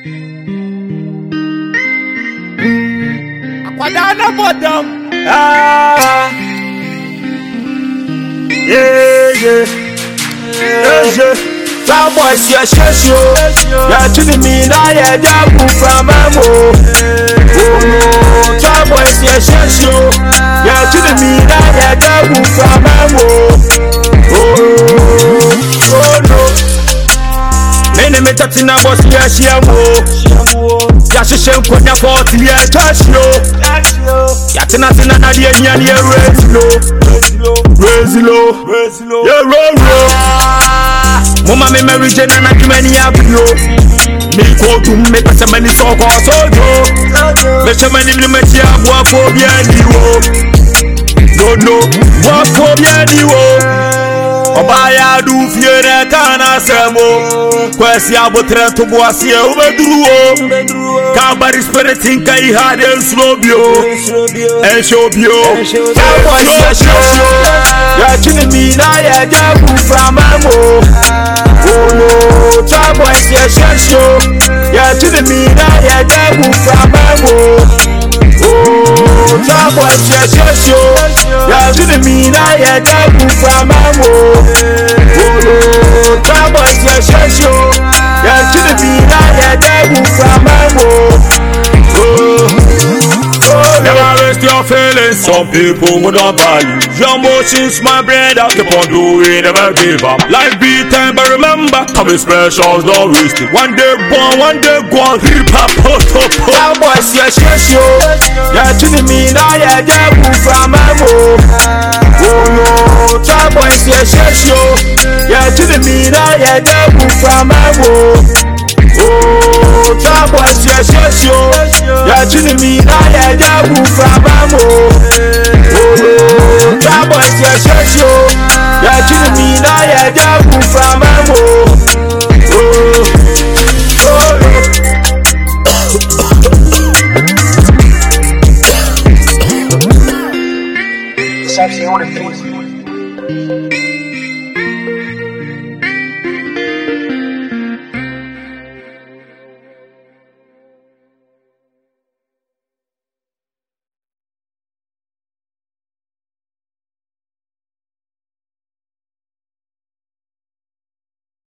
Aquadana bottom. Some boys yeah show. Yeah chini me na yeah jabu from amo. Some boys yeah show. Yeah chini me na yeah jabu from amo. Oh no. Mene me tatina boss yeah shiamo. Ya shishe mkonya 40 yeah touch yo. Ya tina na die nyani yeah raise low. Yeah roll. Mama me Mary Jane and I many abio. Me go to make us many so called sojo. Me so many limits ya walk for no walk for Obaya do fiere kana semo. Kwesi abotre to boasie ubedruo. Kabari spirit in kai had en slobio. En shobio. Ya chini mi na ya jabu from amo. Some boys yeah show. Yeah chini mi na ya jabu from amo. Some boys yeah show. Yeah chini mi na ya jabu from amo. Some boys yeah show. Yeah chini mi na ya jabu from amo. Never waste your feelings. Some people would not value your emotions, my brother. Keep on doing, never give up. Life be time, but remember, coming specials, don't waste it. One day born, one day gone. Hip hop, some boys yeah show. Yeah chini me na yeah jabu from amo. Some boys yeah show. Yeah chini me na yeah jabu from amo. Some boys yeah show. Yeah chini me na yeah jabu from amo. Some boys yeah show. Yeah chini me na yeah jabu from amo. It's actually on the